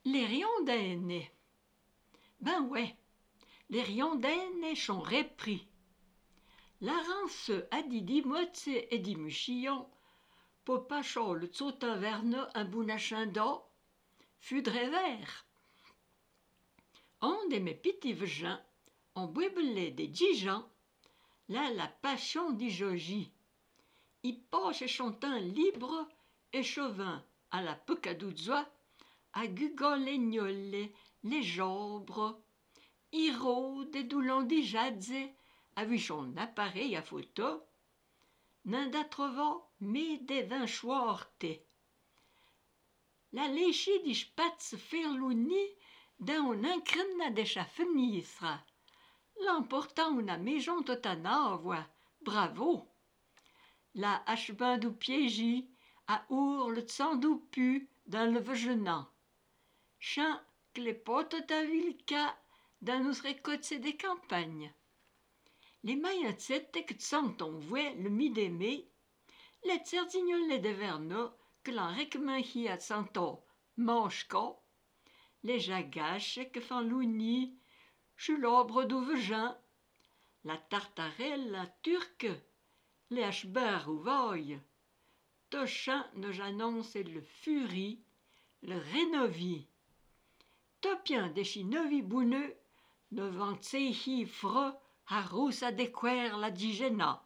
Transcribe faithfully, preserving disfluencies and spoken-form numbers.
Les riondines. Ben ouais, les riondines sont repris. La rance a dit di mozze et di muchillon, popachon le tsotin verna un bounachinda, fudre vert. On des mes petits vegins, on bouibelait des djigeons, là la passion di joji. I passe chantin libre et chauvin à la pecadouzoa, à gugolegnole les jambres, i rôde et doulant di jadze, a vu son appareil à photo, n'inda trovo me des vins schwarte. La léchi di spatz ferluni d'un on incremna de cha fenisra. L'emportant una maison totanavoa, bravo. La hachebin du piégi, à our le sang du pu dans le vegenant. Chan clépote ta vilka dans nos récoltes des campagnes. Les maillotsette que t'senton voit le mi-démé, les tserdignoles de verno que l'on récemmenchi à santo manchco, les jagaches que font l'ouni, chez l'arbre d'ouvegin, la tartarelle la turque, les hachebeurs ou voille, tochin ne j'annonce le furie, le rénovi. Topien des chinovi bouneux, ne vantsehi fre, à rousse à décoire la digéna.